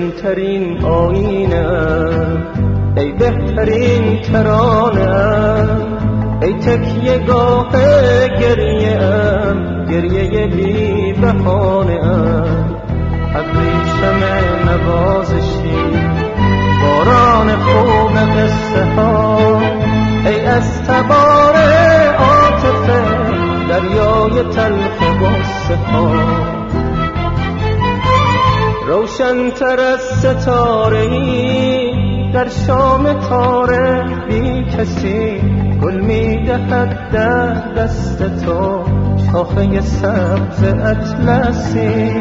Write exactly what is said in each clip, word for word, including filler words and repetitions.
روشنترین آینه، ای بهترین ترانه، ای تکیه گاه گریه ام، گریه بی بهانه ام. ابریشم نوازشی، باران خوب قصه ها، ای از تبار عاطفه دریای تلخ غصه ها. روشن‌تر از ستاره‌ای در شام تاره، بی کسی گل می‌دهد در دست تو، شاخه سبز اطلسی.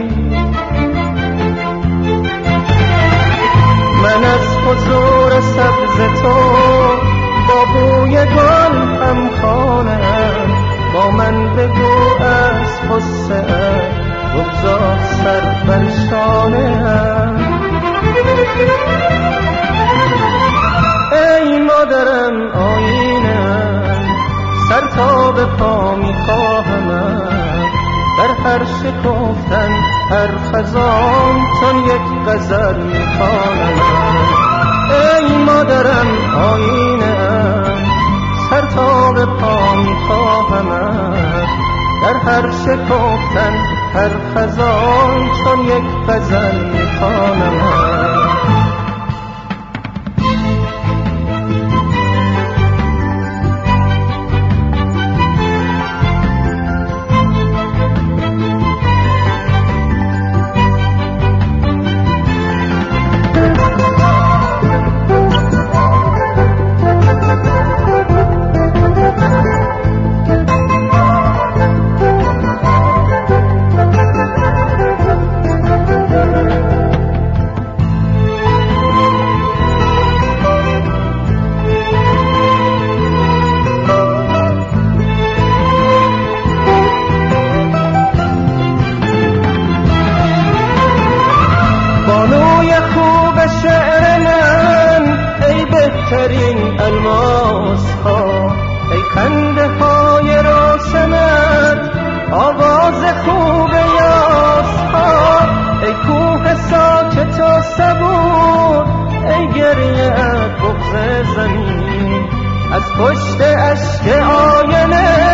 من از حضور سبز تو با بوی گل همخوانم، با من بگو از غصه بگذار سر بر شانه‌ام. ای مادرم آینه‌ام، سر تا به پا می‌خواهمم، در هر شکفتن هر خزان چون یک غزل می‌خوانم. ای مادرم آینه‌ام، سر تا به پا می‌خواهمم، در هر شکفتن هر خزان چون یک غزل می‌خوانم. بهترین الماس ها، ای خنده های روشنت، آواز خوب یاس ها، ای کوه ساکت و صبور، ای گریه بغض زمین از پشت اشک آینه.